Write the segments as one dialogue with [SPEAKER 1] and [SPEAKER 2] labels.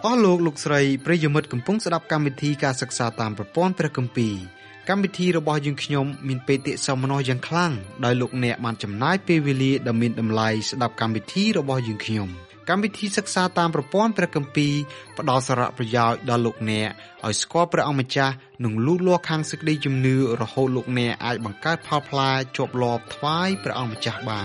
[SPEAKER 1] អស់លោកស្រីប្រិយមិត្តកំពុងស្ដាប់កម្មវិធីការសិក្សាតាមប្រព័ន្ធព្រះគម្ពីរកម្មវិធីរបស់យើងខ្ញុំមានបេតិសោមនស្សយ៉ាងខ្លាំងដោយលោកអ្នកបានចំណាយពេលវេលាដ៏មានតម្លៃស្ដាប់កម្មវិធីរបស់យើងខ្ញុំកម្មវិធីសិក្សាតាមប្រព័ន្ធព្រះគម្ពីរផ្ដល់សារៈប្រយោជន៍ដល់លោកអ្នកឲ្យស្គាល់ព្រះអង្គម្ចាស់និងលូតលាស់ខាងសេចក្តីជំនឿរហូតលោកអ្នកអាចបង្កើតផលផ្លែជាប់លាប់ថ្វាយព្រះអង្គម្ចាស់បាន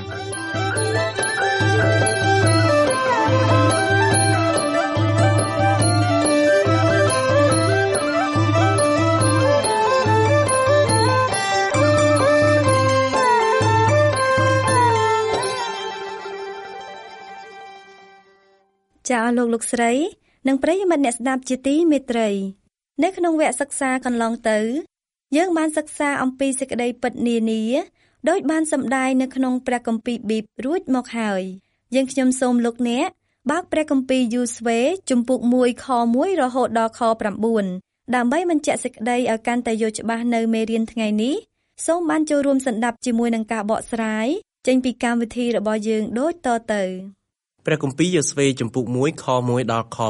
[SPEAKER 2] ចាអស់លោកស្រីនិងប្រិយមិត្តអ្នកស្ដាប់ជាទីមេត្រីនៅក្នុងវគ្គសិក្សាកន្លងទៅយើងបានសិក្សាអំពីសេចក្តីពិតនានាដោយបានសម្ដែងនៅក្នុងព្រះគម្ពីរប៊ីបរួចមកហើយយើងខ្ញុំសូមលោកអ្នកបើកព្រះគម្ពីរយូស្វេជំពូក1ខ1រហូតដល់ខ9ដើម្បីបញ្ជាក់សេចក្តីឲ្យកាន់តែយល់ច្បាស់នៅមេរៀនថ្ងៃនេះសូមបានចូលរួមសន្តាប់ជាមួយនឹងការបកស្រាយចេញពីកម្មវិធីរបស់យើងដូចតទៅ
[SPEAKER 3] ព្រះគម្ពីរយូស្វេជំពូក1ខ1ដល់ខ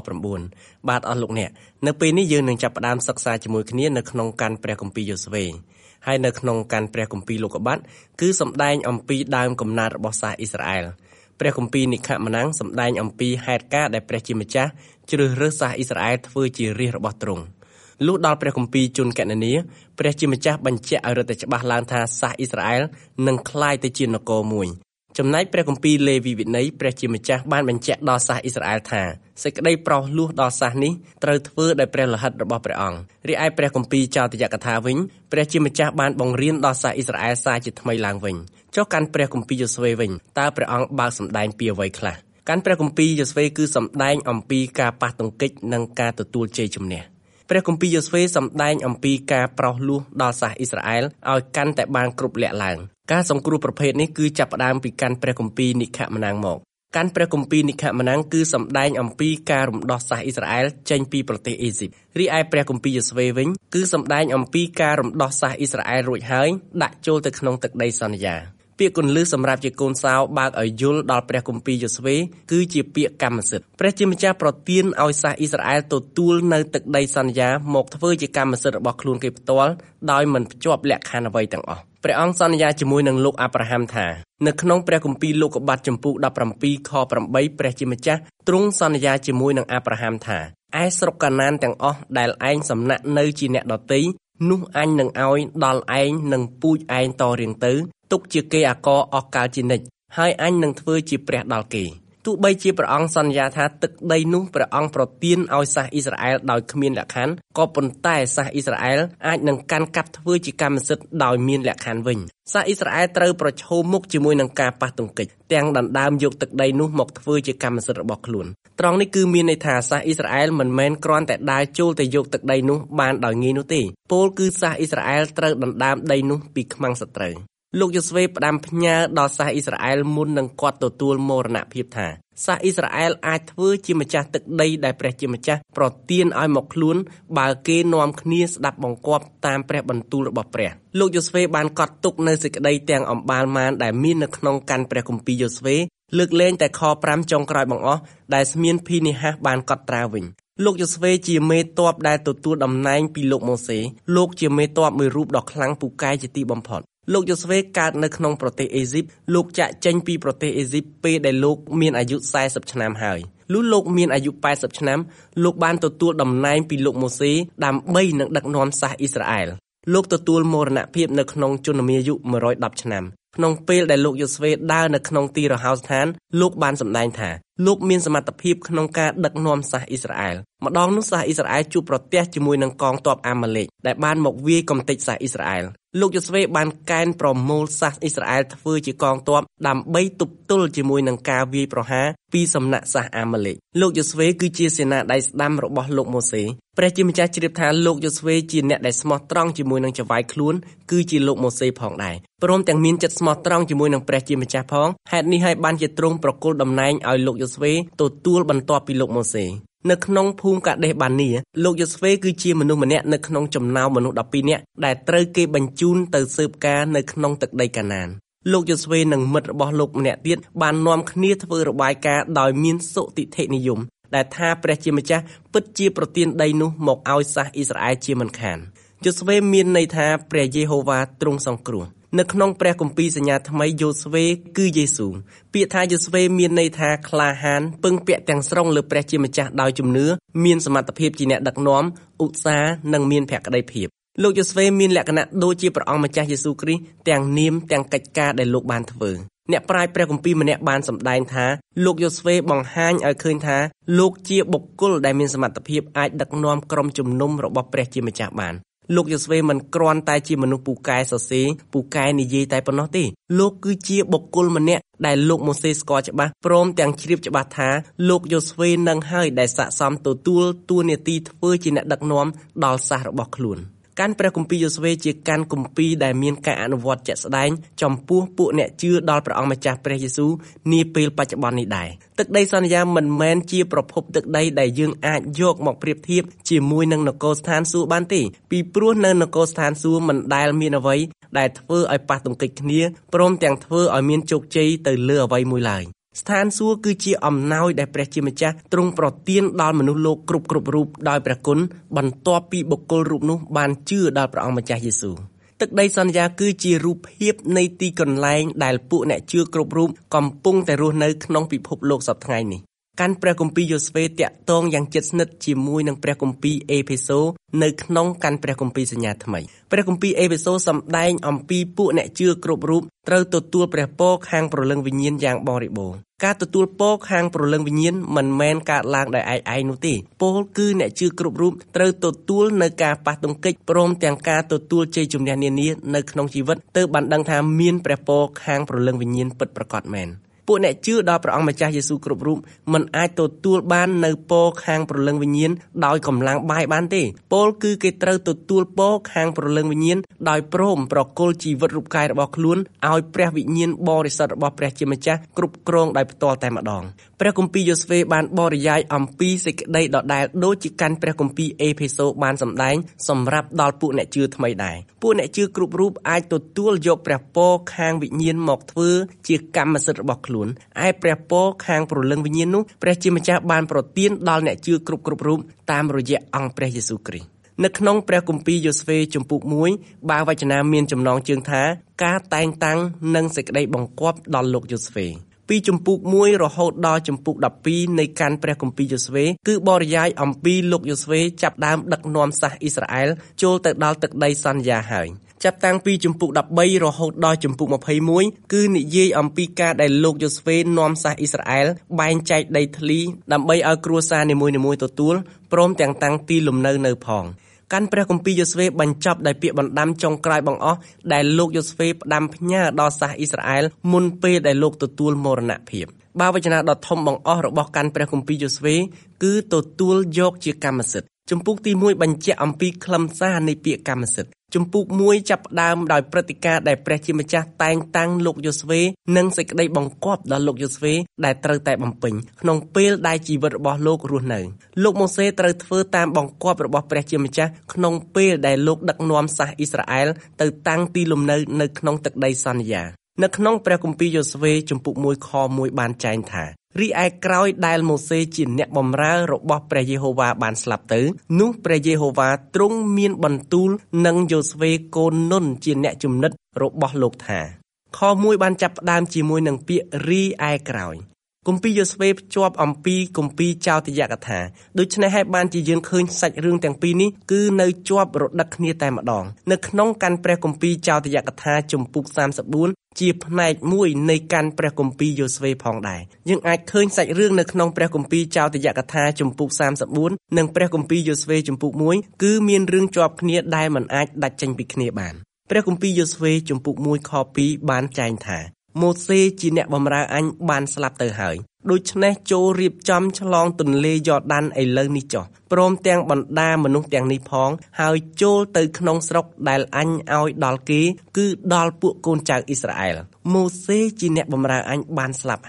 [SPEAKER 3] 9បាទអស់លោកអ្នកនៅពេលនេះយើងនឹងចាប់ផ្ដើមសិក្សាជាមួយគ្នានៅក្នុងកាន់ព្រះគម្ពីរយូស្វេហើយនៅក្នុងកាន់ព្រះគម្ពីរលោកុបាទគឺសម្ដែងអំពីដើមកំណើតរបស់សាសអ៊ីស្រាអែលព្រះគម្ពីរនិខមណាំងសម្ដែងអំពីហេតុការណ៍ដែលព្រះជាម្ចាស់ជ្រើសរើសសាសអ៊ីស្រាអែលធ្វើជារាជរបស់ទ្រង់លុះដល់ព្រះគម្ពីរជនកណនីព្រះជាម្ចាស់បញ្ជាក់ឲ្យរឹតតែច្បាស់ឡើងថាសាសអ៊ីស្រាអែលនឹងក្លាយទៅជានគរមួយចំណែកព្រះគម្ពីរលេវីវិន័យព្រះជាម្ចាស់បានបញ្ជាក់ដល់សាសអ៊ីស្រាអែលថាសេចក្តីប្រោសលោះដល់សាសនេះត្រូវធ្វើដោយព្រះលិខិតរបស់ព្រះអង្គរីឯព្រះគម្ពីរចោទយកថាវិញព្រះជាម្ចាស់បានបង្រៀនដល់សាសអ៊ីស្រាអែលសារជាថ្មីឡើងវិញចុះកាន់ព្រះគម្ពីរយូស្វេវិញតើព្រះអង្គបើកសម្ដែងពីអ្វីខ្លះកាន់ព្រះគម្ពីរយូស្វេគឺសម្ដែងអំពីការប៉ះទង្គិចនិងការទទួលជ័យជំនះព្រះគម្ពីរយូស្វេសម្ដែងអំពីការប្រោសលោះដល់សាសអ៊ីស្រាអែលឲ្យកាន់តែបានគ្រប់លក្ខឡើងការសង្គ្រោះប្រភេទនេះគឺចាប់ផ្ដើមពីកាន់ព្រះគម្ពីរនិខមណាំងមកកាន់ព្រះគម្ពីរនិខមណាំងគឺសម្ដែងអំពីការរំដោះសាសអ៊ីស្រាអែលចេញពីប្រទេសអេស៊ីបរីឯព្រះគម្ពីរយូស្វេវិញគឺសម្ដែងអំពីការរំដោះសាសអ៊ីស្រាអែលរួចហើយដាក់ចូលទៅក្នុងទឹកដីសន្យាពាក្យគន្លឹះសម្រាប់ជាកូនសោបើកឲ្យយល់ដល់ព្រះគម្ពីរយូស្វេគឺជាពាក្យកម្មសិទ្ធិព្រះជាម្ចាស់ប្រទានឲ្យសាសអ៊ីស្រាអែលទទួលនៅទឹកដីសន្យាមកធ្វើជាកម្មសិទ្ធិរបស់ខ្លួនគេផ្ទាល់ដោយមិនភ្ជាប់លក្ខខណ្ឌអ្វីទាំងអស់ព្រះអង្គសន្យាជាមួយនឹងលោកអាប់រ៉ាហាំថានៅក្នុងព្រះគម្ពីរលោកុបាទចំពុក17ខ8ព្រះជាម្ចាស់ទ្រង់សន្យាជាមួយនឹងអាប់រ៉ាហាំថាឯស្រុកកាណានទាំងអស់ដែលឯងសំណាក់នៅជាអ្នកដតីនោះអញនឹងឲ្យដល់ឯងនឹងពូជឯងតរៀងទៅទុកជាគេអាករអស់កាលជានិច្ចហើយអញនឹងធ្វើជាព្រះដល់គេទោះបីជាព្រះអង្គសន្យាថាទឹកដីនោះព្រះអង្គប្រទានឲ្យសាសអ៊ីស្រាអែលដោយគ្មានលក្ខខណ្ឌក៏ប៉ុន្តែសាសអ៊ីស្រាអែលអាចនឹងកាន់កាប់ធ្វើជាកម្មសិទ្ធិដោយមានលក្ខខណ្ឌវិញសាសអ៊ីស្រាអែលត្រូវប្រឈមមុខជាមួយនឹងការប៉ះទង្គិចទាំងដណ្ដើមយកទឹកដីនោះមកធ្វើជាកម្មសិទ្ធិរបស់ខ្លួនត្រង់នេះគឺមានន័យថាសាសអ៊ីស្រាអែលមិនមែនគ្រាន់តែដើរចូលទៅយកទឹកដីនោះបានដោយងាយនោះទេពោលគឺសាសអ៊ីស្រាអែលត្រូវដណ្ដើមដីនោះពីខ្មាំងសត្រូវលោកយូស្វេផ្ដាំផ្ញើដល់សាសអ៊ីស្រាអែលមុននឹងគាត់ទទួលមរណភាពថាសាសអ៊ីស្រាអែលអាចធ្វើជាម្ចាស់ទឹកដីដែលព្រះជាម្ចាស់ប្រទានឲ្យមកខ្លួនបើគេនាំគ្នាស្ដាប់បង្គាប់តាមព្រះបន្ទូលរបស់ព្រះលោកយូស្វេបានកត់ទុកនៅសេចក្តីទាំងអំបាលម៉ានដែលមាននៅក្នុងកាន់ព្រះគម្ពីរយូស្វេលើកលែងតែខ5ចុងក្រោយបង្អស់ដែលស្មានភីនីហាសបានកត់ត្រាវិញលោកយូស្វេជាមេទ័ពដែលទទួលតំណែងពីលោកម៉ូសេលោកជាមេទ័ពមួយរូបដ៏ខ្លាំងពូកែជាទីបំផុតលោកយូស្វេកើតនៅក្នុងប្រទេសអេស៊ីបលោកចាក់ចេញពីប្រទេសអេស៊ីបពេលដែលលោកមានអាយុ40ឆ្នាំហើយលុះលោកមានអាយុ80ឆ្នាំលោកបានទទួលតំណែងពីលោកម៉ូសេដើម្បីនឹងដឹកនាំសាសអ៊ីស្រាអែលលោកទទួលមរណភាពនៅក្នុងជនមាយុ110ឆ្នាំក្នុងពេលដែលលោកយូស្វេដើរនៅក្នុងទីរហោស្ថានលោកបានសម្ដែងថាលោកមានសមត្ថភាពក្នុងការដឹកនាំសាសអ៊ីស្រាអែលម្ដងនោះសាសអ៊ីស្រាអែលជួបប្រទះជាមួយនឹងកងទ័ពអាម៉ាឡេកដែលបានមកវាយកំទេចសាសអ៊ីស្រាអែលលោកយូស្វេបានកេណ្ឌប្រមូលសាសអ៊ីស្រាអែលធ្វើជាកងទ័ពដើម្បីទប់ទល់ជាមួយនឹងការវាយប្រហារពីសំណាក់សាសអាម៉ាឡេកលោកយូស្វេគឺជាសេនាដៃស្ដាំរបស់លោកម៉ូសេព្រះជាម្ចាស់ជ្រាបថាលោកយូស្វេជាអ្នកដែលស្មោះត្រង់ជាមួយនឹងចៅហ្វាយខ្លួនគឺជាលោកម៉ូសេផងដែរព្រមទាំងមានចិត្តស្មោះត្រង់ជាមួយនឹងព្រះជាម្ចាស់ផងហេតុនេះហើយបានជាទ្រង់ប្រគល់តំណែងឲ្យលោកយូស្វេទទួលបន្ទាប់ពីលោកម៉ូសេនៅក្នុងភូមិកាដេសបានីលោកយូស្វេគឺជាមនុស្សម្នាក់នៅក្នុងចំណោមមនុស្ស12នាក់ដែលត្រូវគេបញ្ជូនទៅស៊ើបការនៅក្នុងទឹកដីកាណានលោកយូស្វេនិងមិត្តរបស់លោកម្នាក់ទៀតបាននាំគ្នាធ្វើរបាយការណ៍ដោយមានសុទិដ្ឋិនិយមដែលថាព្រះជាម្ចាស់ពិតជាប្រទានដីនោះមកឲ្យសាសអ៊ីស្រាអែលជាមិនខានយូស្វេមានន័យថាព្រះយេហូវ៉ាទ្រង់សង្គ្រោះនៅក្នុងព្រះគម្ពីរសញ្ញាថ្មីយូស្វេគឺយេស៊ូពាក្យថាយូស្វេមានន័យថាក្លាហានពឹងពាក់ទាំងស្រុងលើព្រះជាម្ចាស់ដោយជំនឿមានសមត្ថភាពជាអ្នកដឹកនាំឧស្សាហ៍និងមានភក្ដីភាពលោកយូស្វេមានលក្ខណៈដូចជាព្រះអង្គម្ចាស់យេស៊ូគ្រីស្ទទាំងនាមទាំងកិច្ចការដែលលោកបានធ្វើអ្នកប្រាជ្ញព្រះគម្ពីរម្នាក់បានសម្ដែងថាលោកយូស្វេបង្ហាញឲ្យឃើញថាលោកជាបុគ្គលដែលមានសមត្ថភាពអាចដឹកនាំក្រុមជំនុំរបស់ព្រះជាម្ចាស់បានលោកយូស្វេមិនគ្រាន់តែជាមនុស្សពូកែសរសេរពូកែនិយាយតែប៉ុណ្ណោះទេលោកគឺជាបុគ្គលម្នាក់ដែលលោកម៉ូសេស្គាល់ច្បាស់ព្រមទាំងជ្រាបច្បាស់ថាលោកយូស្វេនឹងហើយដែលស័ក្តិសមទទួលតួនាទីធ្វើជាអ្នកដឹកនាំដល់សាសរបស់ខ្លួនកាន់ព្រះគម្ពីរយូស្វេជាកាន់គម្ពីរដែលមានការអនុវត្តជាក់ស្ដែងចំពោះពួកអ្នកជឿដល់ព្រះអង្គម្ចាស់ព្រះយេស៊ូវនាពេលបច្ចុប្បន្ននេះដែរទឹកដីសន្យាមិនមែនជាប្រភពទឹកដីដែលយើងអាចយកមកប្រៀបធៀបជាមួយនឹងនគរស្ថានសួគ៌បានទេពីព្រោះនៅនគរស្ថានសួគ៌មិនដែលមានអ្វីដែលធ្វើឲ្យប៉ះទង្គិចគ្នាព្រមទាំងធ្វើឲ្យមានជោគជ័យទៅលើអ្វីមួយឡើយស្ថានសួគ៌គឺជាអំណោយដែលព្រះជាម្ចាស់ទ្រង់ប្រទានដល់មនុស្សលោកគ្រប់រូបដោយព្រះគុណបន្ទាប់ពីបុគ្គលរូបនោះបានជឿដល់ព្រះអង្គម្ចាស់យេស៊ូវទឹកដីសន្យាគឺជារូបភាពនៃទីកន្លែងដែលពួកអ្នកជឿគ្រប់រូបកំពុងតែរស់នៅក្នុងពិភពលោកសព្វថ្ងៃនេះកាន់ព្រះគម្ពីរយូស្វេតាក់ទងយ៉ាងជិតស្និទ្ធជាមួយនឹងព្រះគម្ពីរអេភេសូនៅក្នុងកាន់ព្រះគម្ពីរសញ្ញាថ្មីព្រះគម្ពីរអេភេសូសម្ដែងអំពីពួកអ្នកជឿគ្រប់រូបត្រូវទទួលព្រះពរខាងព្រលឹងវិញ្ញាណយ៉ាងបរិបូរណ៍ការទទួលពរខាងព្រលឹងវិញ្ញាណមិនមែនកើតឡើងដោយឯងនោះទេពោលគឺអ្នកជឿគ្រប់រូបត្រូវទទួលនៅការប៉ះទង្គិចព្រមទាំងការទទួលជ័យជំនះនានានៅក្នុងជីវិតទើបបានដឹងថាមានព្រះពរខាងព្រលឹងវិញ្ញាណពិតប្រាកដមែនពួកអ្នកជឿដល់ព្រះអង្គម្ចាស់យេស៊ូវគ្រប់រូបមិនអាចទទួលបាននៅពរខាងព្រលឹងវិញ្ញាណដោយកម្លាំងបាយបានទេពោលគឺគេត្រូវទទួលពរខាងព្រលឹងវិញ្ញាណដោយព្រមប្រគល់ជីវិតរូបកាយរបស់ខ្លួនឲ្យព្រះវិញ្ញាណបរិសុទ្ធរបស់ព្រះជាម្ចាស់គ្រប់គ្រងដោយផ្ទាល់តែម្ដងព្រះគម្ពីរយូស្វេបានបរិយាយអំពីសេចក្តីដដែលដូចជាកាន់ព្រះគម្ពីរអេភេសូបានសម្ដែងសម្រាប់ដល់ពួកអ្នកជឿថ្មីដែរពួកអ្នកជឿគ្រប់រូបអាចទទួលយកព្រះពរខាងវិញ្ញាណមកធ្វើជាកម្មសិទ្ធិរបស់ខ្លួនឯព្រះពរខាងព្រលឹងវិញ្ញាណនោះព្រះជាម្ចាស់បានប្រទានដល់អ្នកជឿគ្រប់រូបតាមរយៈអង្គព្រះយេស៊ូវគ្រីស្ទនៅក្នុងព្រះគម្ពីរយូស្វេជំពូក1បាវចនាមានចំណងជើងថាការតែងតាំងនិងសេចក្តីបង្គាប់ដល់លោកយូស្វេពីជំពូក1រហូតដល់ជំពូក12នៃកាន់ព្រះគម្ពីរយូស្វេគឺបរិយាយអំពីលោកយូស្វេចាប់ដើមដឹកនាំសាសអ៊ីស្រាអែលចូលទៅដល់ទឹកដីសន្យាហើយចាប់តាំងពីជំពូក13រហូតដល់ជំពូក21គឺនិយាយអំពីការដែលលោកយូស្វេនាំសាសអ៊ីស្រាអែលបែងចែកដីធ្លីដើម្បីឲ្យគ្រួសារនីមួយៗទទួលព្រមទាំងតាំងទីលំនៅផងកាន់ព្រះគម្ពីរយូស្វេបញ្ចប់ដោយពាក្យបណ្ដាំចុងក្រោយបង្អស់ដែលលោកយូស្វេផ្ដាំផ្ញើដល់សាសអ៊ីស្រាអែលមុនពេលដែលលោកទទួលមរណភាពបាវចនាដ៏ធំបង្អស់របស់កាន់ព្រះគម្ពីរយូស្វេគឺទទួលយកជាកម្មសិទ្ធិជំពូកទី1បញ្ជាក់អំពីខ្លឹមសារនៃពាក្យកម្មសិទ្ធិជំពូក1ចាប់ផ្ដើមដោយព្រឹត្តិការណ៍ដែលព្រះជាម្ចាស់តែងតាំងលោកយូស្វេនិងសេចក្តីបង្គាប់ដល់លោកយូស្វេដែលត្រូវតែបំពេញក្នុងពេលដែលជីវិតរបស់លោករស់នៅលោកម៉ូសេត្រូវធ្វើតាមបង្គាប់របស់ព្រះជាម្ចាស់ក្នុងពេលដែលលោកដឹកនាំសាសអ៊ីស្រាអែលទៅតាំងទីលំនៅក្នុងទឹកដីសន្យានៅក្នុងព្រះគម្ពីរយូស្វេជំពូក1ខ1បានចែងថារីឯក្រោយដែលម៉ូសេជាអ្នកបម្រើរបស់ព្រះយេហូវ៉ាបានស្លាប់ទៅនោះព្រះយេហូវ៉ាទ្រង់មានបន្ទូលនឹងយូស្វេកូននុនជាអ្នកជំនិតរបស់លោកថាខ1បានចាប់ផ្ដើមជាមួយនឹងពាក្យរីឯក្រោយគម្ពីរយូស្វេភ្ជាប់អំពីគម្ពីរចោទយកថាដូច្នេះហើយបានជាយើងឃើញសាច់រឿងទាំងពីរនេះគឺនៅជាប់រដឹកគ្នាតែម្ដងនៅក្នុងកាន់ព្រះគម្ពីរចោទយកថាជំពូក34ជាផ្នែកមួយនៃកាន់ព្រះគម្ពីរយូស្វេផងដែរយើងអាចឃើញសាច់រឿងនៅក្នុងព្រះគម្ពីរចោទយកថាជំពូក34និងព្រះគម្ពីរយូស្វេជំពូក1គឺមានរឿងជាប់គ្នាដែលមិនអាចដាច់ចេញពីគ្នាបានព្រះគម្ពីរយូស្វេជំពូក1ខ2បានចែងថាម៉ូសេជាអ្នកបម្រើអញបានស្លាប់ទៅហើយដូច្នេះចូលរៀបចំឆ្លងទន្លេយ៉ូដានឥឡូវនេះចុះព្រមទាំងបណ្ដាមនុស្សទាំងនេះផងហើយចូលទៅក្នុងស្រុកដែលអញឲ្យដល់គេគឺដល់ពួកកូនចៅអ៊ីស្រាអែលម៉ូសេជាអ្នកបម្រើអញបានស្លាប់ហើយ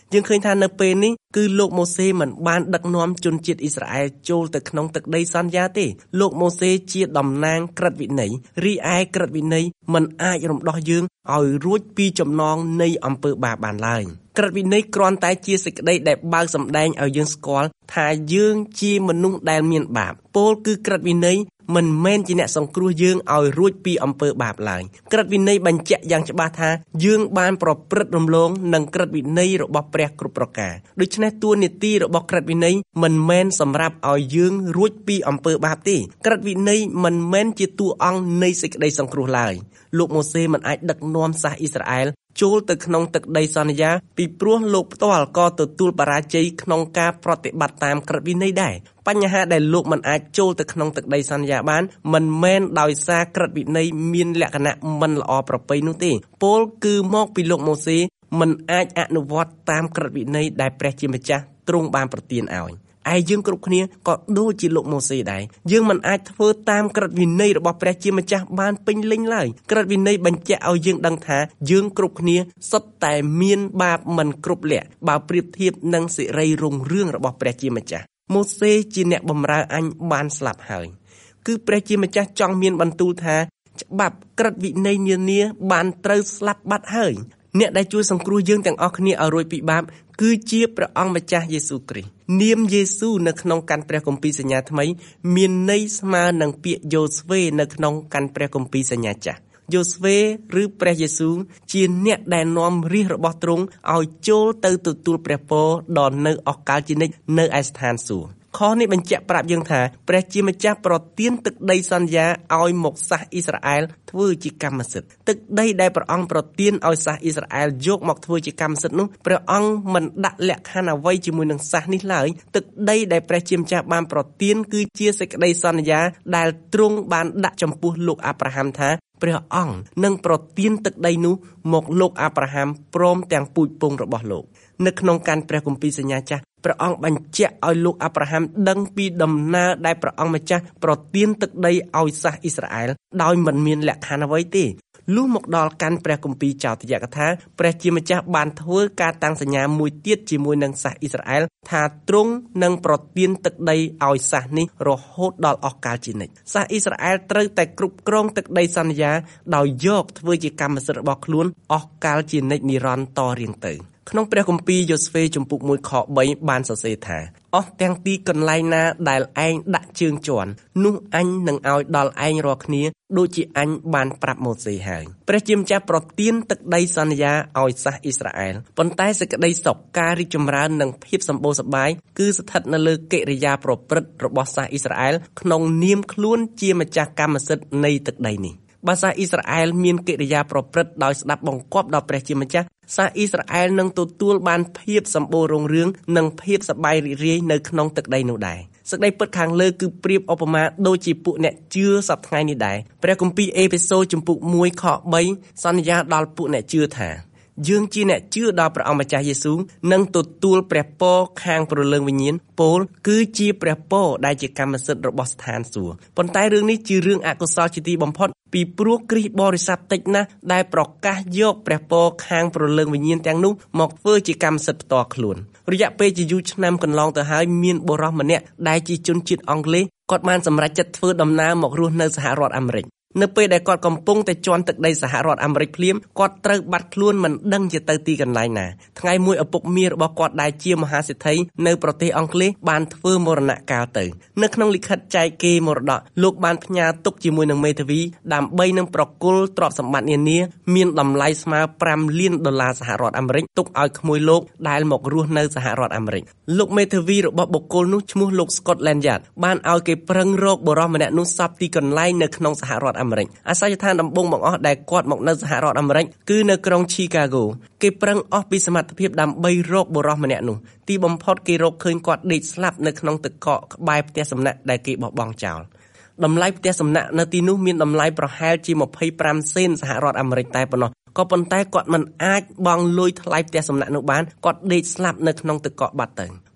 [SPEAKER 3] យើងឃើញថានៅពេលនេះគឺលោកម៉ូសេមិនបានដឹកនាំជនជាតិអ៊ីស្រាអែលចូលទៅក្នុងទឹកដីសន្យាទេលោកម៉ូសេជាតំណាងក្រឹតវិន័យរីឯក្រឹតវិន័យមិនអាចរំដោះយើងឲ្យរួចពីចំណងនៃអំពើបាបបានឡើយក្រឹតវិន័យគ្រាន់តែជាសេចក្តីដែលបើកសម្ដែងឲ្យយើងស្គាល់ថាយើងជាមនុស្សដែលមានបាបពោលគឺក្រឹតវិន័យមិនមែនជាអ្នកសង្គ្រោះយើងឲ្យរួចពីអំពើបាបឡើយក្រឹតវិន័យបញ្ជាក់យ៉ាងច្បាស់ថាយើងបានប្រព្រឹត្តរំលងនឹងក្រឹតវិន័យរបស់ព្រះគ្រប់ប្រការដូច្នេះតួនាទីរបស់ក្រឹតវិន័យមិនមែនសម្រាប់ឲ្យយើងរួចពីអំពើបាបទេក្រឹតវិន័យមិនមែនជាតួអង្គនៃសេចក្តីសង្គ្រោះឡើយលោកម៉ូសេមិនអាចដឹកនាំសាសអ៊ីស្រាអែលចូលទៅក្នុងទឹកដីសន្យាពីព្រោះលោកផ្ទាល់ក៏ទទួលបរាជ័យក្នុងការប្រតិបត្តិតាមក្រឹតវិន័យដែរបញ្ហាដែលលោកមិនអាចចូលទៅក្នុងទឹកដីសន្យាបានមិនមែនដោយសារក្រឹតវិន័យមានលក្ខណៈមិនល្អប្រពៃនោះទេពោលគឺមកពីលោកម៉ូសេមិនអាចអនុវត្តតាមក្រឹតវិន័យដែលព្រះជាម្ចាស់ទ្រង់បានប្រទានឲ្យយើងគ្រប់គ្នាក៏ដូចជាលោកម៉ូសេដែរយើងមិនអាចធ្វើតាមក្រឹតវិន័យរបស់ព្រះជាម្ចាស់បានពេញលេញឡើយក្រឹតវិន័យបញ្ជាក់ឲ្យយើងដឹងថាយើងគ្រប់គ្នាសុទ្ធតែមានបាបមិនគ្រប់លក្ខបើប្រៀបធៀបនឹងសិរីរុងរឿងរបស់ព្រះជាម្ចាស់ម៉ូសេជាអ្នកបម្រើអញបានស្លាប់ហើយគឺព្រះជាម្ចាស់ចង់មានបន្ទូលថាច្បាប់ក្រឹតវិន័យនានាបានត្រូវស្លាប់បាត់ហើយអ្នកដែលជួយសង្គ្រោះយើងទាំងអស់គ្នាឲ្យរួចពីបាបគឺជាព្រះអង្គម្ចាស់យេស៊ូវគ្រីស្ទនាមយេស៊ូវនៅក្នុងកាន់ព្រះគម្ពីរសញ្ញាថ្មីមានន័យស្មើនឹងពាក្យយ៉ូស្វេនៅក្នុងកាន់ព្រះគម្ពីរសញ្ញាចាស់យ៉ូស្វេឬព្រះយេស៊ូវជាអ្នកដែលនាំរាជរបស់ទ្រង់ឲ្យចូលទៅទទួលព្រះពរដល់នៅអកាលជានិច្ចនៅឯស្ថានសួគ៌ខនេះបញ្ជាក់ប្រាប់យើងថាព្រះជាម្ចាស់ប្រទានទឹកដីសន្យាឲ្យមកសាសអ៊ីស្រាអែលធ្វើជាកម្មសិទ្ធិទឹកដីដែលព្រះអង្គប្រទានឲ្យសាសអ៊ីស្រាអែលយកមកធ្វើជាកម្មសិទ្ធិនោះព្រះអង្គមិនដាក់លក្ខខណ្ឌអ្វីជាមួយនឹងសាសនេះឡើយទឹកដីដែលព្រះជាម្ចាស់បានប្រទានគឺជាសេចក្តីសន្យាដែលទ្រង់បានដាក់ចំពោះលោកអាប់រ៉ាហាំថាព្រះអង្គនឹងប្រទានទឹកដីនោះមកលោកអាប់រ៉ាហាំព្រមទាំងពូជពងរបស់លោកនៅក្នុងកាន់ព្រះគម្ពីរសញ្ញាចាស់ព្រះអង្គបញ្ជាក់ឲ្យលោកអាប់រ៉ាហាំដឹងពីដំណើរដែលព្រះអង្គម្ចាស់ប្រទានទឹកដីឲ្យសាសអ៊ីស្រាអែលដោយមិនមានលក្ខខណ្ឌអ្វីទេលុះមកដល់កាន់ព្រះគម្ពីរចោទយកថាព្រះជាម្ចាស់បានធ្វើការតាំងសញ្ញាមួយទៀតជាមួយនឹងសាសអ៊ីស្រាអែលថាទ្រង់នឹងប្រទានទឹកដីឲ្យសាសនេះរហូតដល់អស់កលជានិច្ចសាសអ៊ីស្រាអែលត្រូវតែគ្រប់គ្រងទឹកដីសន្យាដោយយកធ្វើជាកម្មសិទ្ធិរបស់ខ្លួនអស់កលជានិច្ចនិរន្តរ៍តរៀងទៅក្នុងព្រះគម្ពីរយ៉ូស្វេជំពូក1ខ3បានសរសេរថាអស់ទាំងទីកន្លែងណាដែលឯងដាក់ជើងជាន់នោះអញនឹងឲ្យដល់ឯងរាល់គ្នាដូចជាអញបានប្រាប់ម៉ូសេហើយព្រះជាម្ចាស់ប្រទានទឹកដីសន្យាឲ្យសាសអ៊ីស្រាអែលប៉ុន្តែសេចក្តីសុខការរីកចម្រើននិងភាពសម្បូរសប្បាយគឺស្ថិតនៅលើកិរិយាប្រព្រឹត្តរបស់សាសអ៊ីស្រាអែលក្នុងនាមខ្លួនជាម្ចាស់កម្មសិទ្ធិនៃទឹកដីនេះបើសាសអ៊ីស្រាអែលមានកិរិយាប្រព្រឹត្តដោយស្ដាប់បង្គាប់ដល់ព្រះជាម្ចាស់សាសអ៊ីស្រាអែលនឹងទទួលបានភាពសម្បូររុងរឿងនិងភាពសប្បាយរីករាយនៅក្នុងទឹកដីនោះដែរសេចក្តីពិតខាងលើគឺប្រៀបឧបមាដូចជាពួកអ្នកជឿសប្តាហ៍ថ្ងៃនេះដែរព្រះគម្ពីរអេភេសូជំពូក1ខ3សន្យាដល់ពួកអ្នកជឿថាយើងជាអ្នកជឿដល់ព្រះអង្គម្ចាស់យេស៊ូវនឹងទទួលព្រះពរខាងព្រលឹងវិញ្ញាណពោលគឺជាព្រះពរដែលជាកម្មសិទ្ធិរបស់ស្ថានសួគ៌ប៉ុន្តែរឿងនេះជារឿងអកុសលជាទីបំផុតពីព្រោះគ្រីស្ទបរិស័ទតិចណាស់ដែលប្រកាសយកព្រះពរខាងព្រលឹងវិញ្ញាណទាំងនោះមកធ្វើជាកម្មសិទ្ធិផ្ទាល់ខ្លួនរយៈពេលជាយូរឆ្នាំកន្លងទៅហើយមានបុរសម្នាក់ដែលជាជនជាតិអង់គ្លេសគាត់បានសម្រេចចិត្តធ្វើដំណើរមករស់នៅសហរដ្ឋអាមេរិកនៅពេលដែលគាត់កំពុងតែជន់ទឹកដីសហរដ្ឋអាមេរិកភ្លាមគាត់ត្រូវបាត់ខ្លួនមិនដឹងជាទៅទីកន្លែងណាថ្ងៃមួយឪពុកមារបស់គាត់ដែលជាមហាសេដ្ឋីនៅប្រទេសអង់គ្លេសបានធ្វើមរណកាលទៅនៅក្នុងលិខិតចែកគេមរតកលោកបានផ្ញើទុកជាមួយនឹងមេធាវីដើម្បីនឹងប្រគល់ទ្រព្យសម្បត្តិនានាមានតម្លៃស្មើ$5លានសហរដ្ឋអាមេរិកទុកឲ្យក្មួយលោកដែលមករស់នៅសហរដ្ឋអាមេរិកលោកមេធាវីរបស់បុគ្គលនោះឈ្មោះលោក Scotland Yard បានឲ្យគេប្រឹងរកបុរសម្នាក់នោះសពទីកន្លែងនៅក្នុងសហរដ្ឋអាមេរិកអាសយដ្ឋានដំបូងបង្អស់ដែលគាត់មកនៅសហរដ្ឋអាមេរិកគឺនៅក្រុង Chicago គេប្រឹងអស់ពីសមត្ថភាពដើម្បីរកបុរសម្នាក់នោះទីបំផុតគេរកឃើញគាត់ដេកស្លាប់នៅក្នុងទឹកកកក្បែរផ្ទះសំណាក់ដែលគេបោះបង់ចោលតម្លៃផ្ទះសំណាក់នៅទីនោះមានតម្លៃប្រហែលជា25សេនសហរដ្ឋអាមេរិកតែប៉ុណ្ណោះក៏ប៉ុន្តែគាត់មិនអាចបង់លុយថ្លៃផ្ទះសំណាក់នោះបានគាត់ដេកស្លាប់នៅក្នុងទឹកកកបាត់ទៅ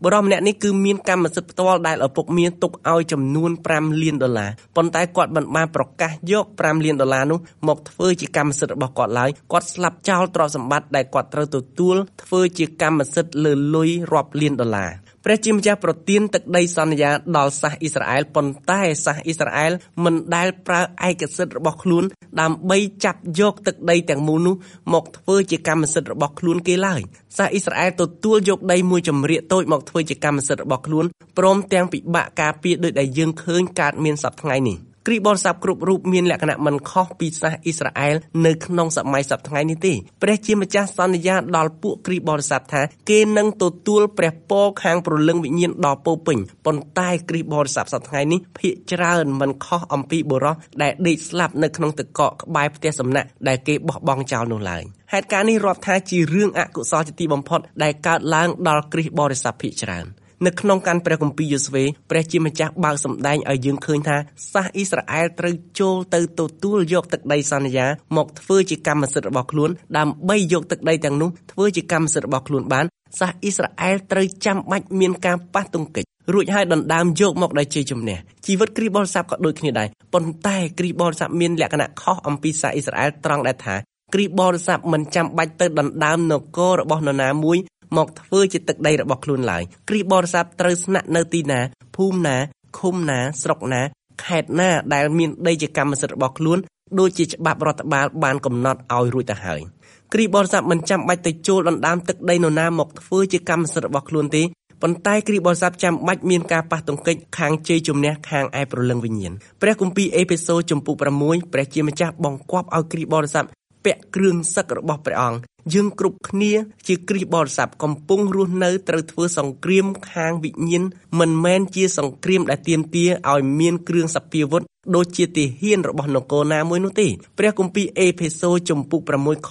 [SPEAKER 3] បុរសម្នាក់នេះគឺមានកម្មសិទ្ធិផ្ទាល់ដែលឪពុកមានទុកឲ្យចំនួន$5 លានប៉ុន្តែគាត់មិនបានប្រកាសយក$5 លាននោះមកធ្វើជាកម្មសិទ្ធិរបស់គាត់ឡើយគាត់ស្លាប់ចោលទ្រព្យសម្បត្តិដែលគាត់ត្រូវទទួលធ្វើជាកម្មសិទ្ធិលើលុយរាប់លាន$ព្រះជាម្ចាស់ប្រទានទឹកដីសន្យាដល់សាសអ៊ីស្រាអែលប៉ុន្តែសាសអ៊ីស្រាអែលមិនដែលប្រើឯកសិទ្ធិរបស់ខ្លួនដើម្បីចាប់យកទឹកដីទាំងមូលនោះមកធ្វើជាកម្មសិទ្ធិរបស់ខ្លួនគេឡើយសាសអ៊ីស្រាអែលទទួលយកដីមួយចម្រៀកតូចមកធ្វើជាកម្មសិទ្ធិរបស់ខ្លួនព្រមទាំងពិបាកការពារដោយដែលយើងឃើញកើតមានសប្តាហ៍ថ្ងៃនេះគ្រីស្ទបរិស័ទគ្រប់រូបមានលក្ខណៈមិនខុសពីសាសអ៊ីស្រាអែលនៅក្នុងសម័យសប្តាហ៍ថ្ងៃនេះទេព្រះជាម្ចាស់សន្យាដល់ពួកគ្រីស្ទបរិស័ទថាគេនឹងទទួលព្រះពរខាងព្រលឹងវិញ្ញាណដ៏ពោពេញប៉ុន្តែគ្រីស្ទបរិស័ទសប្តាហ៍ថ្ងៃនេះភាគច្រើនមិនខុសអំពីបុរសដែលដេកស្លាប់នៅក្នុងទឹកកកក្បែរផ្ទះសំណាក់ដែលគេបោះបង់ចោលនោះឡើយហេតុការណ៍នេះរាប់ថាជារឿងអកុសលជាទីបំផុតដែលកើតឡើងដល់គ្រីស្ទបរិស័ទភាគច្រើននៅក្នុងការព្រះគម្ពីរយូស្វេព្រះជាម្ចាស់បើកសម្ដែងឲ្យយើងឃើញថាសាសអ៊ីស្រាអែលត្រូវចូលទៅទទួលយកទឹកដីសន្យាមកធ្វើជាកម្មសិទ្ធិរបស់ខ្លួនដើម្បីយកទឹកដីទាំងនោះធ្វើជាកម្មសិទ្ធិរបស់ខ្លួនបានសាសអ៊ីស្រាអែលត្រូវចាំបាច់មានការប៉ះទង្គិចរួចហើយដណ្ដើមយកមកដោយជ័យជំនះជីវិតគ្រីស្ទបរិស័ទក៏ដូចគ្នាដែរប៉ុន្តែគ្រីស្ទបរិស័ទមានលក្ខណៈខុសអំពីសាសអ៊ីស្រាអែលត្រង់ដែលថាគ្រីស្ទបរិស័ទមិនចាំបាច់ទៅដណ្ដើមនគររបស់នរណាមួយមកធ្វើជាទឹកដីរបស់ខ្លួនឡើយគ្រីស្ទបរិស័ទត្រូវស្នាក់នៅទីណាភូមិណាឃុំណាស្រុកណាខេត្តណាដែលមានដីជាកម្មសិទ្ធិរបស់ខ្លួនដូចជាច្បាប់រដ្ឋបាលបានកំណត់ឲ្យរួចទៅហើយគ្រីស្ទបរិស័ទមិនចាំបាច់ទៅចូលដណ្ដើមទឹកដីនរណាមកធ្វើជាកម្មសិទ្ធិរបស់ខ្លួនទេប៉ុន្តែគ្រីស្ទបរិស័ទចាំបាច់មានការប៉ះទង្គិចខាងជ័យជំនះខាងឯព្រលឹងវិញ្ញាណព្រះគម្ពីរអេផេសូចំពុក6ព្រះជាម្ចាស់បង្គាប់ឲ្យគ្រីស្ទបរិស័ទពាក់គ្រឿងសឹករបស់ព្រះអង្គយើងគ្រប់គ្នាជាគ្រីស្ទបរិស័ទកំពុងរស់នៅត្រូវធ្វើសង្គ្រាមខាងវិញ្ញាណមិនមែនជាសង្គ្រាមដែលទាមទារឲ្យមានគ្រឿងសព្វាវុធដូចជាទាហានរបស់នគរណាមួយនោះទេព្រះគម្ពីរអេផេសូចំពុក6ខ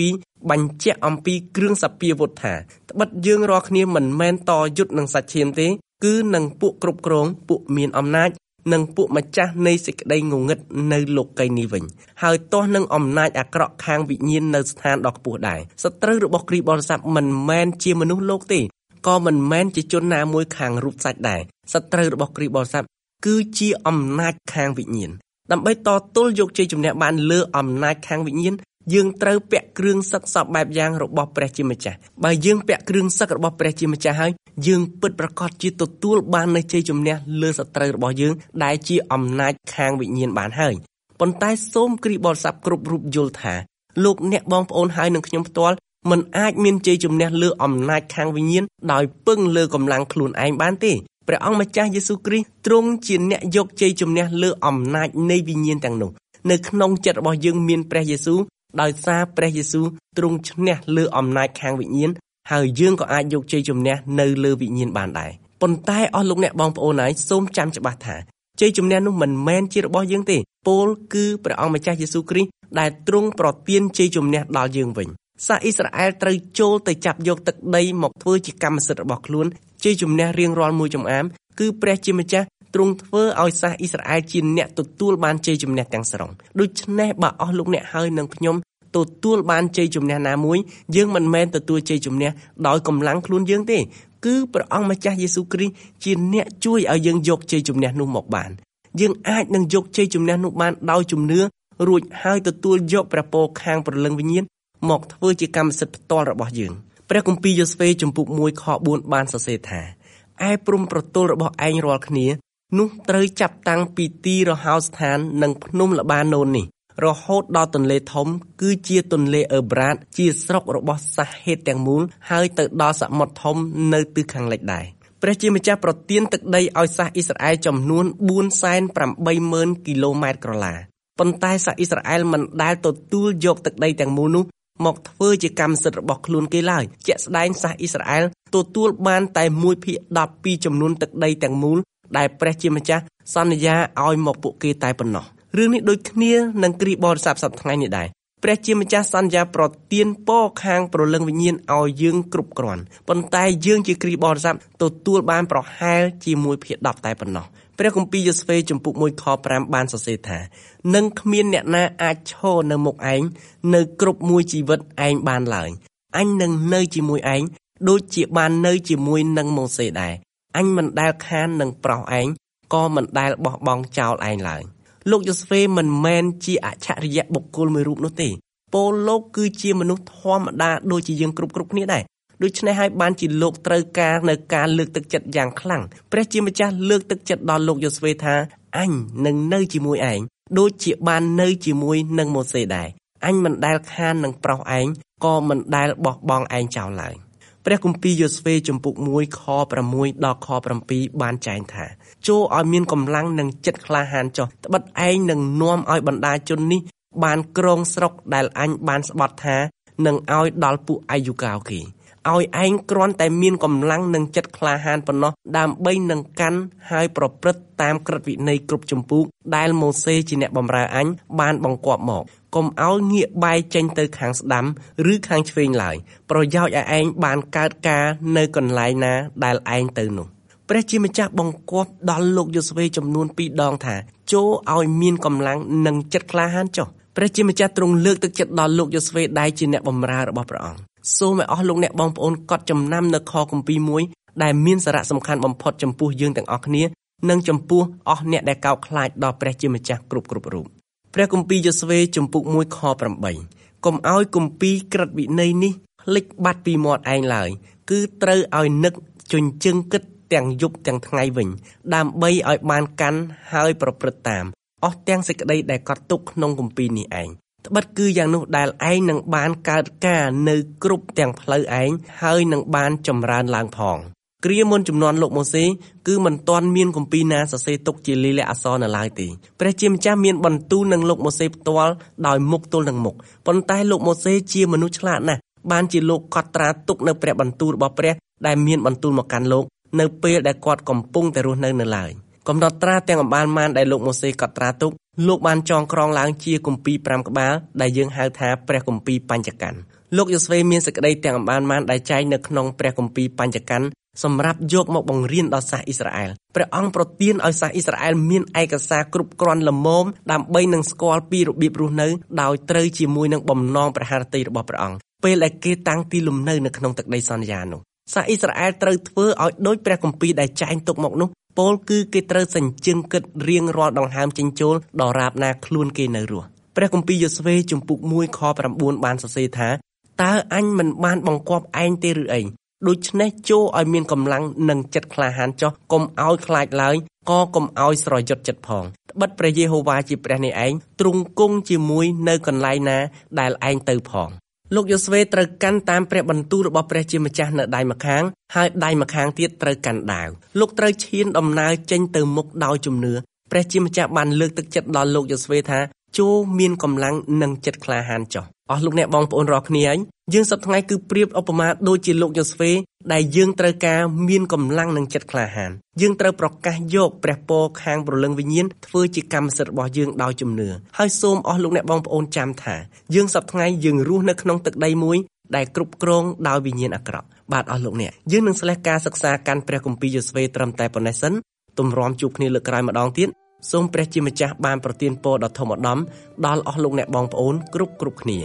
[SPEAKER 3] 12បញ្ជាក់អំពីគ្រឿងសព្វាវុធថាត្បិតយើងរាល់គ្នាមិនមែនតយុទ្ធនឹងសាច់ឈាមទេគឺនឹងពួកគ្រប់គ្រងពួកមានអំណាចនិងពួកម្ចាស់នៃសេចក្តីងងឹតនៅលោកីយ៍នេះវិញហើយទាស់នឹងអំណាចអាក្រក់ខាងវិញ្ញាណនៅស្ថានដ៏ខ្ពស់ដែរសត្រូវរបស់គ្រីស្ទបរិស័ទមិនមែនជាមនុស្សលោកទេក៏មិនមែនជាជនណាមួយខាងរូបសាច់ដែរសត្រូវរបស់គ្រីស្ទបរិស័ទគឺជាអំណាចខាងវិញ្ញាណដើម្បីតទល់យកជ័យជំនះបានលើអំណាចខាងវិញ្ញាណយើងត្រូវពាក់គ្រឿងសឹកសពបែបយ៉ាងរបស់ព្រះជាម្ចាស់បើយើងពាក់គ្រឿងសឹករបស់ព្រះជាម្ចាស់ហើយយើងពិតប្រាកដជាទទួលបាននូវជ័យជំនះលើសត្រូវរបស់យើងដែលជាអំណាចខាងវិញ្ញាណបានហើយប៉ុន្តែសូមគ្រីស្ទបរិស័ទគ្រប់រូបយល់ថាលោកអ្នកបងប្អូនហើយនឹងខ្ញុំផ្ទាល់មិនអាចមានជ័យជំនះលើអំណាចខាងវិញ្ញាណដោយពឹងលើកម្លាំងខ្លួនឯងបានទេព្រះអង្គម្ចាស់យេស៊ូវគ្រីស្ទទ្រង់ជាអ្នកយកជ័យជំនះលើអំណាចនៃវិញ្ញាណទាំងនោះនៅក្នុងចិត្តរបស់យើងមានព្រះយេស៊ូវដោយសារព្រះយេស៊ូវទ្រង់ឈ្នះលើអំណាចខាងវិញ្ញាណហើយយើងក៏អាចយកជ័យជំនះនៅលើវិញ្ញាណបានដែរប៉ុន្តែអស់លោកអ្នកបងប្អូនហើយសូមចាំច្បាស់ថាជ័យជំនះនោះមិនមែនជារបស់យើងទេពោលគឺព្រះអង្គម្ចាស់យេស៊ូវគ្រីស្ទដែលទ្រង់ប្រទានជ័យជំនះដល់យើងវិញសាសអ៊ីស្រាអែលត្រូវចូលទៅចាប់យកទឹកដីមកធ្វើជាកម្មសិទ្ធិរបស់ខ្លួនជ័យជំនះរៀងរាល់មួយចំអាមគឺព្រះជាម្ចាស់ទ្រង់ធ្វើឲ្យសាសអ៊ីស្រាអែលជាអ្នកទទួលបានជ័យជំនះទាំងស្រុងដូច្នេះបើអស់លោកអ្នកហើយនឹងខ្ញុំទទួលបានជ័យជំនះណាមួយយើងមិនមែនទទួលជ័យជំនះដោយកម្លាំងខ្លួនយើងទេគឺព្រះអង្គម្ចាស់យេស៊ូវគ្រីស្ទជាអ្នកជួយឲ្យយើងយកជ័យជំនះនោះមកបានយើងអាចនឹងយកជ័យជំនះនោះបានដោយជំនឿរួចហើយទទួលយកព្រះពរខាងព្រលឹងវិញ្ញាណមកធ្វើជាកម្មសិទ្ធិផ្ទាល់របស់យើងព្រះគម្ពីរយូស្វេចំពុក1ខ4បានសរសេរថាឯព្រំប្រទល់របស់ឯងរាល់គ្នានោះត្រូវចាប់តាំងពីទីរហោស្ថាននិងភ្នំល្បាណូននេះរហូតដល់ទន្លេធំគឺជាទន្លេអឺហ្ប្រាតជាស្រុករបស់សាសហេតទាំងមូលហើយទៅដល់សមុទ្រធំនៅទិសខាងលិចដែរព្រះជាម្ចាស់ប្រទានទឹកដីឲ្យសាសអ៊ីស្រាអែលចំនួន 480,000 គីឡូម៉ែត្រក្រឡាប៉ុន្តែសាសអ៊ីស្រាអែលមិនដែលទទួលយកទឹកដីទាំងមូលនោះមកធ្វើជាកម្មសិទ្ធិរបស់ខ្លួនគេឡើយជាក់ស្ដែងសាសអ៊ីស្រាអែលទទួលបានតែ 1/10 ពីចំនួនទឹកដីទាំងមូលដែលព្រះជាម្ចាស់សន្យាឲ្យមកពួកគេតែប៉ុណ្ណោះរឿងនេះដូចគ្នានឹងគ្រីស្ទបរិស័ទសប្តាហ៍ថ្ងៃនេះដែរព្រះជាម្ចាស់សន្យាប្រទានពរខាងព្រលឹងវិញ្ញាណឲ្យយើងគ្រប់គ្រាន់ប៉ុន្តែយើងជាគ្រីស្ទបរិស័ទទទួលបានប្រហែលជា 1/10 តែប៉ុណ្ណោះព្រះគម្ពីរយូស្វេចំពុក1ខ5បានសរសេរថានឹងគ្មានអ្នកណាអាចឈរនៅមុខឯងនៅគ្រប់មួយជីវិតឯងបានឡើយអញនឹងនៅជាមួយឯងដូចជាបាននៅជាមួយនឹងម៉ូសេដែរអញមិនដែលខាននឹងប្រុសឯងក៏មិនដែលបោះបង់ចោលឯងឡើយលោកយូស្វេមិនមែនជាអច្ឆរិយៈបុគ្គលមួយរូបនោះទេពលលោកគឺជាមនុស្សធម្មតាដូចជាយើងគ្រប់គ្នាដែរដូច្នេះហើយបានជាលោកត្រូវការនៅការលើកទឹកចិត្តយ៉ាងខ្លាំងព្រះជាម្ចាស់លើកទឹកចិត្តដល់លោកយូស្វេថាអញនឹងនៅជាមួយឯងដូចជាបាននៅជាមួយនឹងម៉ូសេដែរអញមិនដែលខាននឹងប្រុសឯងក៏មិនដែលបោះបង់ឯងចោលឡើយព្រះគម្ពីរយូស្វេជំពូក1ខ6ដល់ខ7បានចែងថាចូលឲ្យមានកម្លាំងនិងចិត្តក្លាហានចុះត្បិតឯងនឹងនាំឲ្យបណ្ដាជននេះបានគ្រងស្រុកដែលអញបានស្បត់ថានឹងឲ្យដល់ពួកអាយុកាវគេឲ្យឯងគ្រាន់តែមានកម្លាំងនិងចិត្តក្លាហានប៉ុណ្ណោះដើម្បីនឹងកាន់ហើយប្រព្រឹត្តតាមក្រឹតវិន័យគ្រប់ជំពូកដែលម៉ូសេជាអ្នកបម្រើអញបានបង្គាប់មកកុំឲ្យងាកបែរចេញទៅខាងស្ដាំឬខាងឆ្វេងឡើយប្រយោជន៍ឲ្យឯងបានកើតការនៅកន្លែងណាដែលឯងទៅនោះព្រះជាម្ចាស់បង្គាប់ដល់លោកយូស្វេចំនួន2ដងថាចូលឲ្យមានកម្លាំងនិងចិត្តក្លាហានចុះព្រះជាម្ចាស់ទ្រង់លើកទឹកចិត្តដល់លោកយូស្វេដែលជាអ្នកបម្រើរបស់ព្រះអង្គសូមឲ្យអស់លោកអ្នកបងប្អូនកត់ចំណាំនៅខគម្ពីរមួយដែលមានសារៈសំខាន់បំផុតចំពោះយើងទាំងអស់គ្នានិងចំពោះអស់អ្នកដែលកោតខ្លាចដល់ព្រះជាម្ចាស់គ្រប់រូបព្រះគម្ពីរយូស្វេជំពូក1ខ8កុំឲ្យគម្ពីរក្រឹតវិន័យនេះភ្លេចបាត់ពីមាត់ឯងឡើយគឺត្រូវឲ្យនឹកជញ្ជឹងគិតទាំងយប់ទាំងថ្ងៃវិញដើម្បីឲ្យបានកាន់ហើយប្រព្រឹត្តតាមអស់ទាំងសេចក្តីដែលកត់ទុកក្នុងគម្ពីរនេះឯងត្បិតគឺយ៉ាងនោះដែលឯងនឹងបានកើតការនៅគ្រប់ទាំងផ្លូវឯងហើយនឹងបានចម្រើនឡើងផងគ្រាមុនចំនួនលោកម៉ូសេគឺមិនទាន់មានគម្ពីរណាសរសេរទុកជាលិលាអក្សរនៅឡើយទេព្រះជាម្ចាស់មានបន្ទូលនឹងលោកម៉ូសេផ្ទាល់ដោយមុខទល់នឹងមុខប៉ុន្តែលោកម៉ូសេជាមនុស្សឆ្លាតណាស់បានជាលោកកត់ត្រាទុកនៅព្រះបន្ទូលរបស់ព្រះដែលមានបន្ទូលមកកាន់លោកនៅពេលដែលគាត់កំពុងតែរស់នៅឡើយកំណត់ត្រាទាំងអំបាលម៉ានដែលលោកម៉ូសេកត់ត្រាទុកលោកបានចងក្រងឡើងជាគម្ពីរ5ក្បាលដែលយើងហៅថាព្រះគម្ពីរបញ្ចកੰលោកយូស្វេមានសេចក្តីទាំងអំបាលម៉ានដែលចែងនៅក្នុងព្រះគម្ពីរបញ្ចកੰសម្រាប់យកមកបង្រៀនដល់សាសអ៊ីស្រាអែលព្រះអង្គប្រទានឲ្យសាសអ៊ីស្រាអែលមានឯកសារគ្រប់គ្រាន់ល្មមដើម្បីនឹងស្គាល់ពីរបៀបរស់នៅដោយត្រូវជាមួយនឹងបំណងព្រះハរតីរបស់ព្រះអង្គពេលដែលគេតាំងទីលំនៅនៅក្នុងទឹកដីសន្យានោះសាសអ៊ីស្រាអែលត្រូវធ្វើឲ្យដូចព្រះគម្ពីរដែលចែងទុកមកនោះពោលគឺគេត្រូវសញ្ជឹងគិតរៀងរាល់ដង្ហើមចេញចូលដល់រាបណាខ្លួនគេនៅរស់ព្រះគម្ពីរយូស្វេជំពូក1ខ9បានសរសេរថាតើអញមិនបានបង្គាប់ឯងទេឬអីដូច្នេះចូលឲ្យមានកម្លាំងនិងចិត្តក្លាហានចុះកុំឲ្យខ្លាចឡើយក៏កុំឲ្យស្រយុតចិត្តផងត្បិតព្រះយេហូវ៉ាជាព្រះនេះឯងទ្រង់គង់ជាមួយនៅកន្លែងណាដែលឯងទៅផងលោកយូស្វេត្រូវកាន់តាមព្រះបន្ទូលរបស់ព្រះជាម្ចាស់នៅដៃម្ខាងហើយដៃម្ខាងទៀតត្រូវកាន់ដាវលោកត្រូវឈានដំណើរចេញទៅមុខដោយជំនឿព្រះជាម្ចាស់បានលើកទឹកចិត្តដល់លោកយូស្វេថាចូលមានកម្លាំងនិងចិត្តក្លាហានចុះអស់លោកអ្នកបងប្អូនរាល់គ្នាយើងសប្តាហ៍ថ្ងៃគឺប្រៀបឧបមាដូចជាលោកយូស្វេដែលយើងត្រូវការមានកម្លាំងនិងចិត្តក្លាហានយើងត្រូវប្រកាសយកព្រះពរខាងព្រលឹងវិញ្ញាណធ្វើជាកម្មសិទ្ធិរបស់យើងដោយជំនឿហើយសូមអស់លោកអ្នកបងប្អូនចាំថាយើងសប្តាហ៍ថ្ងៃយើងរស់នៅក្នុងទឹកដីមួយដែលគ្រប់គ្រងដោយវិញ្ញាណអាក្រក់បាទអស់លោកអ្នកយើងនឹងស្លេះការសិក្សាកាន់ព្រះគម្ពីរយូស្វេត្រឹមតែប៉ុណ្ណេះសិនទម្រាំជួបគ្នាលើកក្រោយម្ដងទៀតសូមព្រះជាម្ចាស់បានប្រទានពរដ៏ធំឧត្តមដល់អស់លោកអ្នកបងប្អូនគ្រប់គ្នា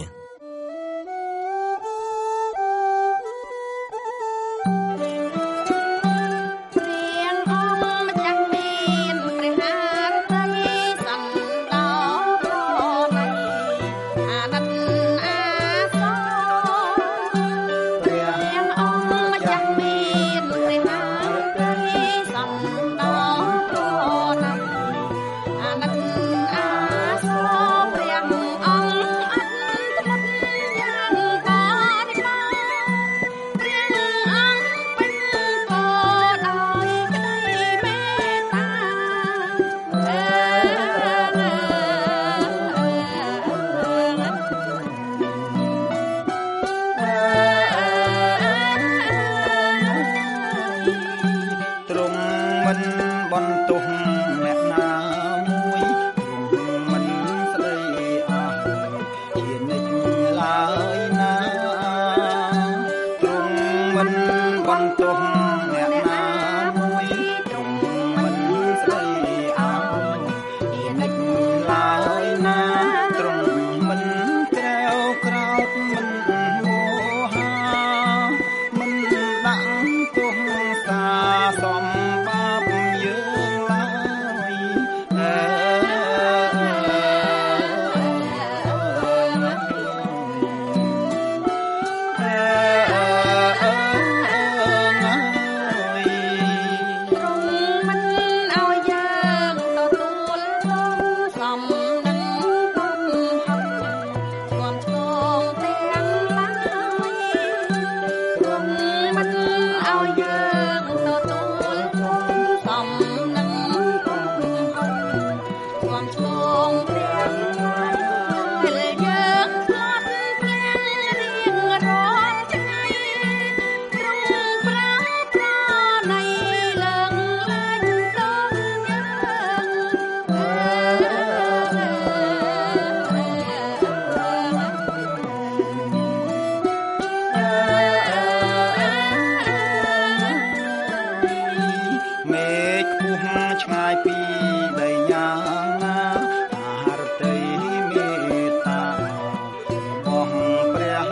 [SPEAKER 4] មេឃខ្ពស់ឆ្ងាយពីដីយ៉ាងណាអារតីមេត្តារបស់ព្រះ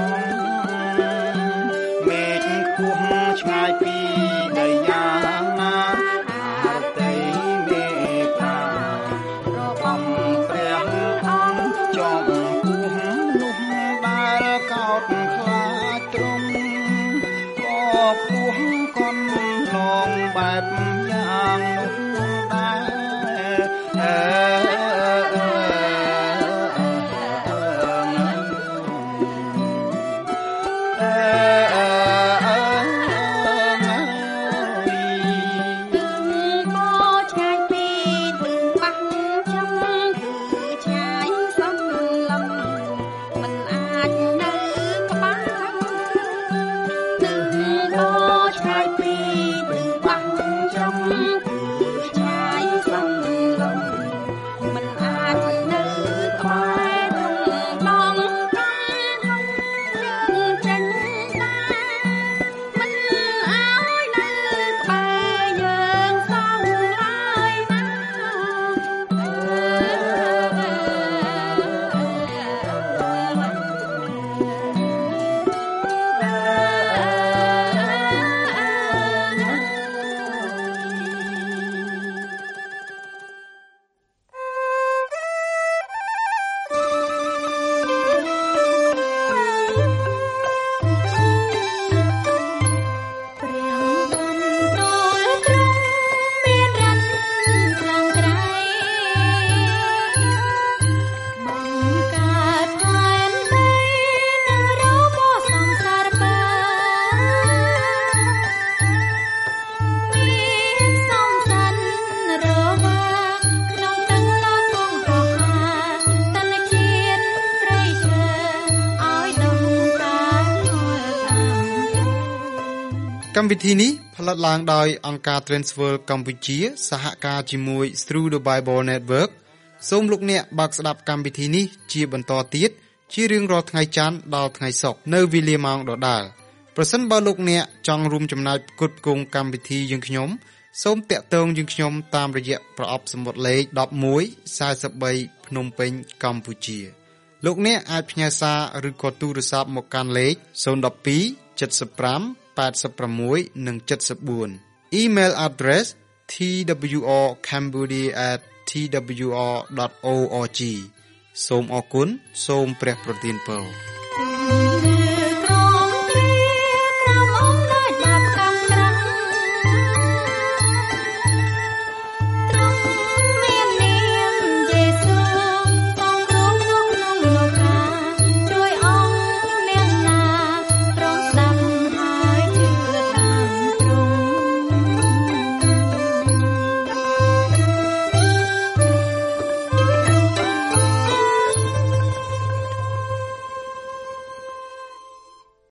[SPEAKER 4] អង្គមេឃខ្ពស់ឆ្ងាយពីដីយ៉ាងណាអារតីមេត្តារបស់ព្រះអង្គចំពោះនោះដែលកោតខ្លាចទ្រង់ក៏ពោះកន់ឡងបែបយ៉ាងនោះ
[SPEAKER 1] កម្មវិធីនេះផលិតឡើងដោយអង្គការ Transworld កម្ពុជាសហការជាមួយ Through the Bible Network សូមលោកអ្នកបើកស្ដាប់កម្មវិធីនេះជាបន្តទៀតជារៀងរាល់ថ្ងៃច័ន្ទដល់ថ្ងៃសុក្រនៅវេលាម៉ោងដដែលប្រសិនបើលោកអ្នកចង់រួមចំណែកផ្គត់ផ្គង់កម្មវិធីយើងខ្ញុំសូមតាក់ទងយើងខ្ញុំតាមរយៈប្រអប់សំបុត្រលេខ1143ភ្នំពេញកម្ពុជាលោកអ្នកអាចផ្ញើសារឬក៏ទូរស័ព្ទមកកាន់លេខ012 75 86 និង 74 Email address twrcambodia@twr.org សូមអរគុណសូមព្រះប្រទានពរ